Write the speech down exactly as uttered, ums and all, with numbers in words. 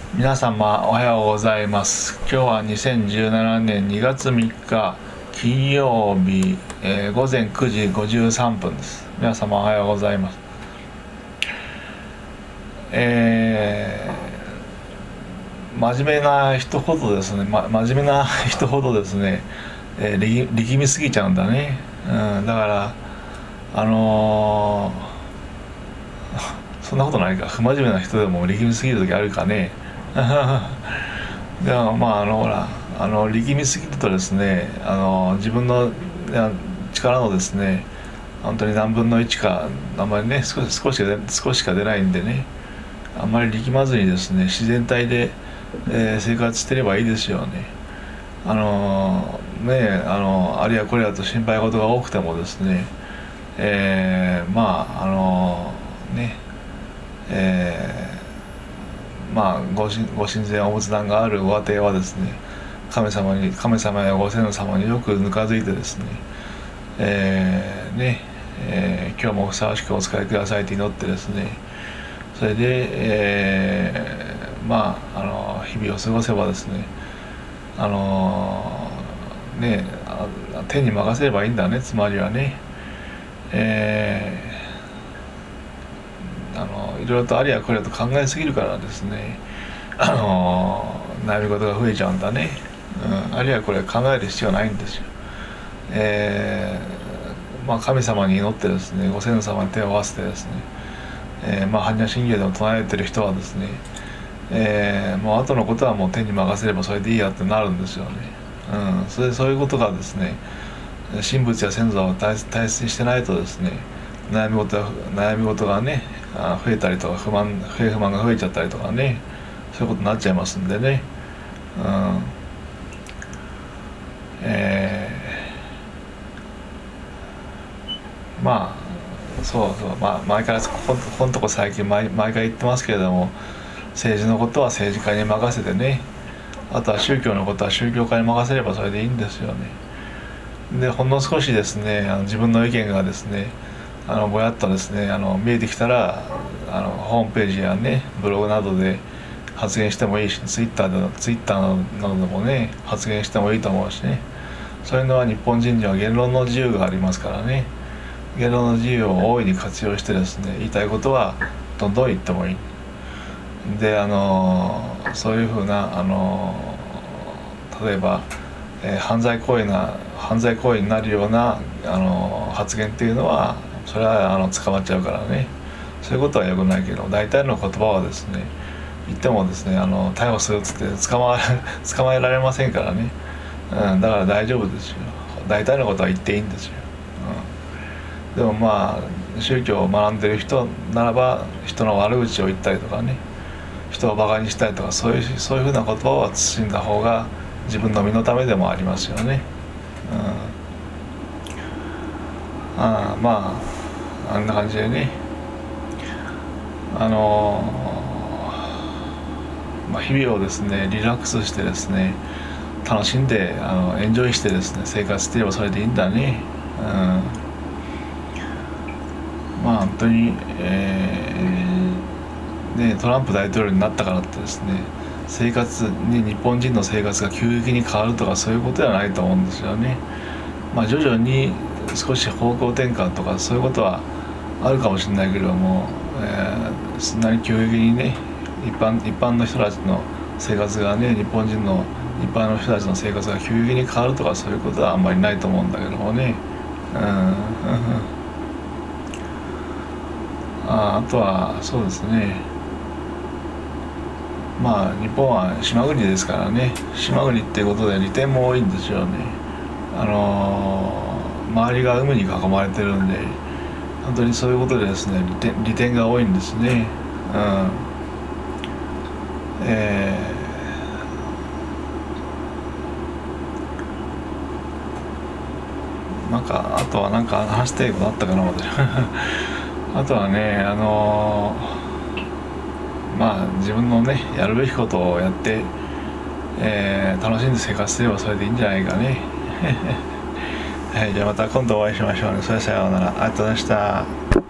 皆様おはようございます。今日はにせんじゅうななねんにがつみっか金曜日、えー、午前くじごじゅうさんぷんです。皆様おはようございます。えー、真面目な人ほどですね、ま、真面目な人ほどですね、えー、力, 力みすぎちゃうんだね、うん、だからあのー、そんなことないか。不真面目な人でも力みすぎる時あるかね。でもまああのほらあの力みすぎるとですね、あの自分の力のですね本当に何分のいちか、あんまりね少し少し少ししか出ないんでね、あんまり力まずにですね自然体で、えー、生活してればいいですよね。あのねあのあれやこれやと心配事が多くてもですね、えー、まああのねえーまあ、ご, ご神前お仏壇があるご家庭はですね、神様に神様やご先祖様によくぬかづいてですね、えーねえー、今日もふさわしくお使いくださいと祈ってですね、それで、えー、まああの日々を過ごせばですね、あのね天に任せればいいんだね。つまりはね、えーあのいろいろとあれやこれやと考えすぎるからですね、あの悩み事が増えちゃうんだね、うん、あれやこれや考える必要はないんですよ。えーまあ、神様に祈ってですね、ご先祖様に手を合わせてですね、えーまあ、般若心経でも唱えてる人はですね、えー、もう後のことはもう天に任せればそれでいいやってなるんですよね、うん、それそういうことがですね、神仏や先祖を大切にしてないとですね、悩み事悩み事がね増えたりとか、不満不平不満が増えちゃったりとかね、そういうことになっちゃいますんでね、うんえー、まあそうそう、まあ、前からここのとこ最近毎毎回言ってますけれども、政治のことは政治家に任せてね、あとは宗教のことは宗教家に任せればそれでいいんですよね。でほんの少しですね、あの自分の意見がですねあのぼやっとですねあの見えてきたら、あのホームページやねブログなどで発言してもいいし、ツイッターでツイッターなどでもね発言してもいいと思うしね、そういうのは日本人には言論の自由がありますからね、言論の自由を大いに活用してですね、言いたいことはどんどん言ってもいい。であのそういうふうなあの例えば、えー、犯罪行為な犯罪行為になるようなあの発言っていうのはそれはあの捕まっちゃうからね、そういうことはよくないけど、大体の言葉はですね言ってもですねあの逮捕するっつって捕まえ捕まえられませんからね、うん、だから大丈夫ですよ。大体のことは言っていいんですよ、うん、でもまあ宗教を学んでる人ならば人の悪口を言ったりとかね、人をバカにしたりとか、そういうそういうふうな言葉を慎んだ方が自分の身のためでもありますよね、うん、あまああんな感じでね、あのーまあ、日々をですねリラックスしてですね楽しんであのエンジョイしてですね生活していればそれでいいんだね、うん、まあ本当に、えーね、トランプ大統領になったからってですね生活に日本人の生活が急激に変わるとかそういうことではないと思うんですよね。まあ徐々に少し方向転換とかそういうことはあるかもしれないけれども、えー、そんなに急激にね一般一般の人たちの生活がね日本人の一般の人たちの生活が急激に変わるとかそういうことはあんまりないと思うんだけどもね、うんあ, あとはそうですね、まあ日本は島国ですからね、島国っていうことで利点も多いんですよね。あのー、周りが海に囲まれてるんで本当にそういうことでですね利点、利点が多いんですね、うんえー、なんかあとはなんか話したいことあったかな私あとはねあのー、まあ自分のねやるべきことをやって、えー、楽しんで生活すればそれでいいんじゃないかねはい、じゃあまた今度お会いしましょうね。それさようなら。ありがとうございました。